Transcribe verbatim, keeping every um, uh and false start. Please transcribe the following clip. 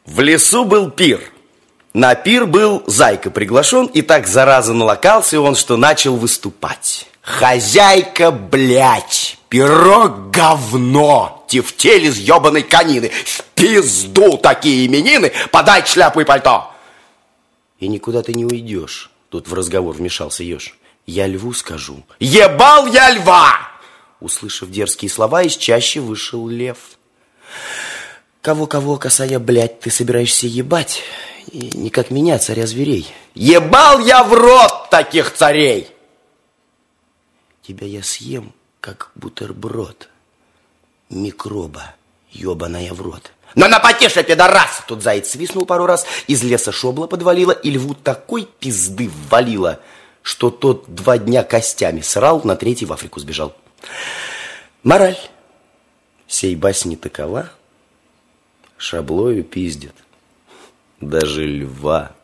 В лесу был пир. На пир был Зайка приглашен, и так зараза налокался он, что начал выступать. Хозяйка, блядь, пирог говно, тефтель из ебаной конины, в пизду такие именины, подай шляпу и пальто. И никуда ты не уйдешь. Тут в разговор вмешался еж. Я льву скажу: ебал я льва! Услышав дерзкие слова, из чащи вышел лев. Кого-кого, косая, блядь, ты собираешься ебать? И не как меня, царя зверей. Ебал я в рот таких царей! Тебя я съем, как бутерброд. Микроба, ебаная в рот. Но на потеша, пидорас! Тут заяц свистнул пару раз, из леса шобла подвалила, и льву такой пизды ввалила, что тот два дня костями срал, на третий в Африку сбежал. Мораль сей басни такова: шаблою пиздит даже льва.